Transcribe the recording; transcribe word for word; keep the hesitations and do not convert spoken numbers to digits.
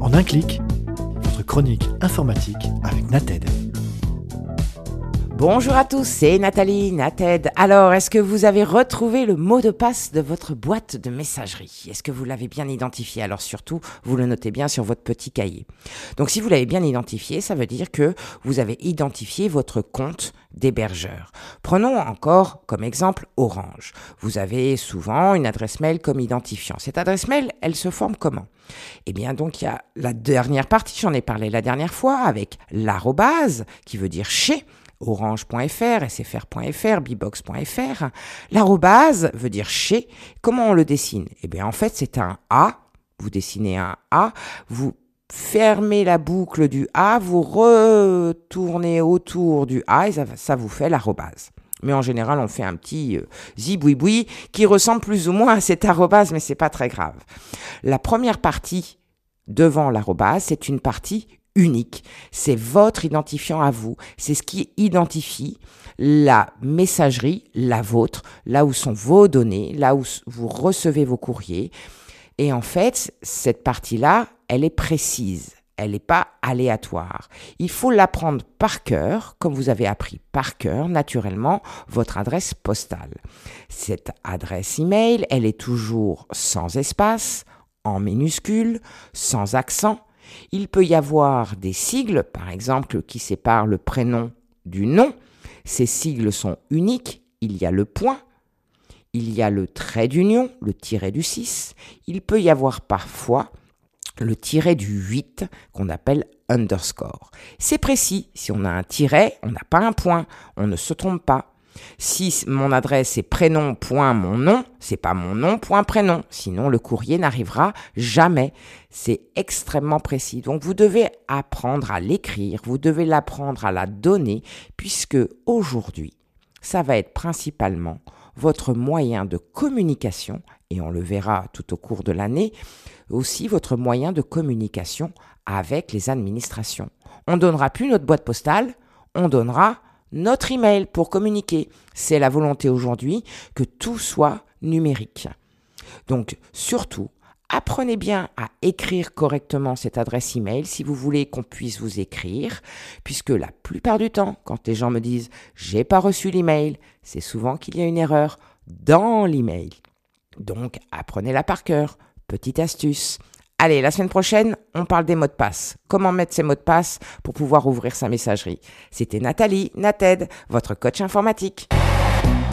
En un clic, votre chronique informatique avec Nated. Bonjour à tous, c'est Nathalie, Nated. Alors, est-ce que vous avez retrouvé le mot de passe de votre boîte de messagerie ? Est-ce que vous l'avez bien identifié ? Alors surtout, vous le notez bien sur votre petit cahier. Donc si vous l'avez bien identifié, ça veut dire que vous avez identifié votre compte d'hébergeur. Prenons encore comme exemple Orange. Vous avez souvent une adresse mail comme identifiant. Cette adresse mail, elle se forme comment ? Eh bien donc il y a la dernière partie, j'en ai parlé la dernière fois, avec l'arrobase, qui veut dire chez, orange point f r, s f r point f r, bibox point f r. L'arrobase veut dire chez. Comment on le dessine ? Eh bien en fait c'est un A, vous dessinez un A, vous fermez la boucle du A, vous retournez autour du A et ça, ça vous fait l'arrobase. Mais en général, on fait un petit euh, zibouiboui qui ressemble plus ou moins à cet arrobase, mais c'est pas très grave. La première partie devant l'arrobase, c'est une partie unique. C'est votre identifiant à vous. C'est ce qui identifie la messagerie, la vôtre, là où sont vos données, là où vous recevez vos courriers. Et en fait, cette partie-là, elle est précise. Elle n'est pas aléatoire. Il faut l'apprendre par cœur, comme vous avez appris par cœur, naturellement, votre adresse postale. Cette adresse email, elle est toujours sans espace, en minuscule, sans accent. Il peut y avoir des sigles, par exemple, qui séparent le prénom du nom. Ces sigles sont uniques. Il y a le point. Il y a le trait d'union, le tiret du six. Il peut y avoir parfois le tiret du huit qu'on appelle underscore. C'est précis. Si on a un tiret, on n'a pas un point. On ne se trompe pas. Si mon adresse est prénom point mon nom, c'est pas mon nom point prénom. Sinon, le courrier n'arrivera jamais. C'est extrêmement précis. Donc, vous devez apprendre à l'écrire. Vous devez l'apprendre à la donner puisque aujourd'hui, ça va être principalement votre moyen de communication, et on le verra tout au cours de l'année, aussi votre moyen de communication avec les administrations. On ne donnera plus notre boîte postale, on donnera notre email pour communiquer. C'est la volonté aujourd'hui que tout soit numérique. Donc surtout, apprenez bien à écrire correctement cette adresse email si vous voulez qu'on puisse vous écrire, puisque la plupart du temps, quand les gens me disent « j'ai pas reçu l'email », c'est souvent qu'il y a une erreur dans l'email. Donc apprenez-la par cœur. Petite astuce. Allez, la semaine prochaine, on parle des mots de passe. Comment mettre ces mots de passe pour pouvoir ouvrir sa messagerie. C'était Nathalie, Nated, votre coach informatique.